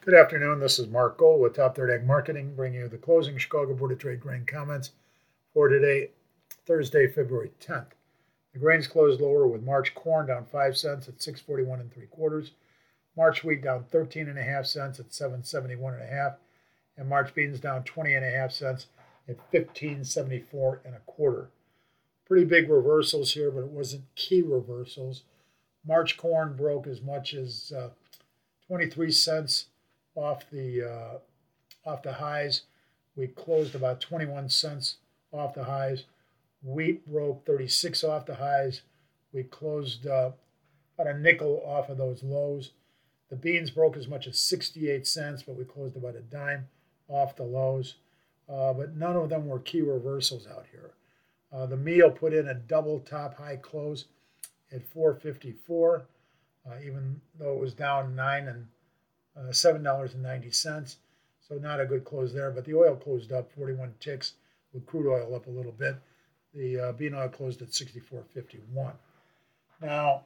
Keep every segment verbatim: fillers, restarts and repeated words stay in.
Good afternoon. This is Mark Gold with Top Third Ag Marketing, bringing you the closing Chicago Board of Trade grain comments for today, Thursday, February tenth. The grains closed lower with March corn down five cents at six forty-one and three quarters, March wheat down thirteen and a half cents at seven seventy-one and a half, and March beans down twenty and a half cents at fifteen seventy-four and a quarter. Pretty big reversals here, but it wasn't key reversals. March corn broke as much as uh, twenty-three cents off the uh, off the highs. We closed about twenty-one cents off the highs. Wheat broke thirty-six off the highs. We closed uh, about a nickel off of those lows. The beans broke as much as sixty-eight cents, but we closed about a dime off the lows. Uh, but none of them were key reversals out here. Uh, the meal put in a double top high close at four fifty-four, uh, even though it was down nine and Uh, seven dollars and ninety cents, so not a good close there. But the oil closed up forty-one ticks, with crude oil up a little bit. The uh, bean oil closed at sixty-four fifty-one. Now,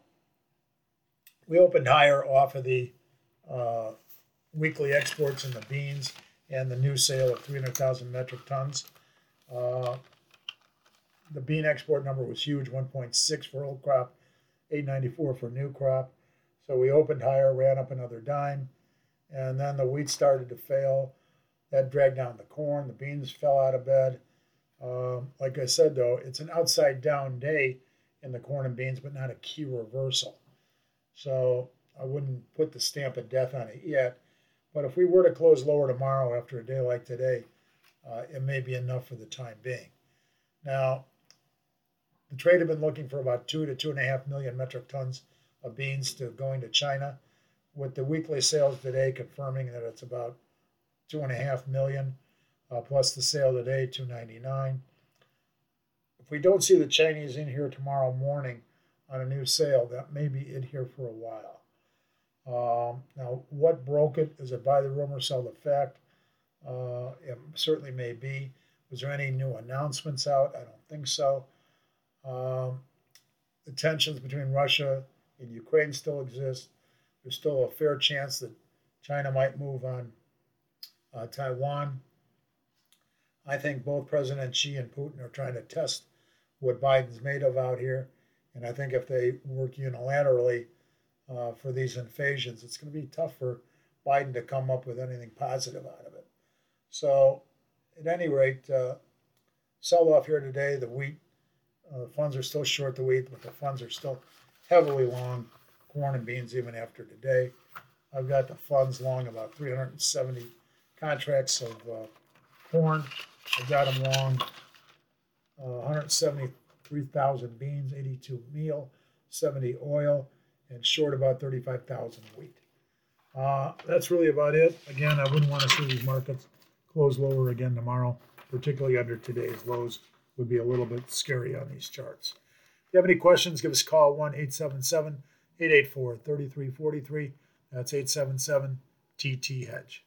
we opened higher off of the uh, weekly exports in the beans and the new sale of three hundred thousand metric tons. Uh, the bean export number was huge, one point six for old crop, eight ninety-four for new crop. So we opened higher, ran up another dime. And then the wheat started to fail. That dragged down the corn. The beans fell out of bed. Um, like I said, though, it's an outside down day in the corn and beans, but not a key reversal. So I wouldn't put the stamp of death on it yet. But if we were to close lower tomorrow after a day like today, uh, it may be enough for the time being. Now, the trade had been looking for about two to two and a half million metric tons of beans to going to China, with the weekly sales today confirming that it's about two and a half million, uh, plus the sale today, two ninety-nine. If we don't see the Chinese in here tomorrow morning on a new sale, that may be it here for a while. Um, now, what broke it? Is it buy the rumor, sell the fact? Uh, it certainly may be. Was there any new announcements out? I don't think so. Um, the tensions between Russia and Ukraine still exist. There's still a fair chance that China might move on uh, Taiwan. I think both President Xi and Putin are trying to test what Biden's made of out here. And I think if they work unilaterally uh, for these invasions, it's going to be tough for Biden to come up with anything positive out of it. So at any rate, uh, sell off here today. The wheat, uh, funds are still short the wheat, but the funds are still heavily long corn and beans even after today. I've got the funds long about three hundred seventy contracts of uh, corn. I've got them long uh, one hundred seventy-three thousand beans, eighty-two meal, seventy oil, and short about thirty-five thousand wheat. Uh, that's really about it. Again, I wouldn't want to see these markets close lower again tomorrow, particularly under today's lows. Would be a little bit scary on these charts. If you have any questions, give us a call, one eight seven seven, eight eight four, three three four three. That's eight seven seven T T Hedge.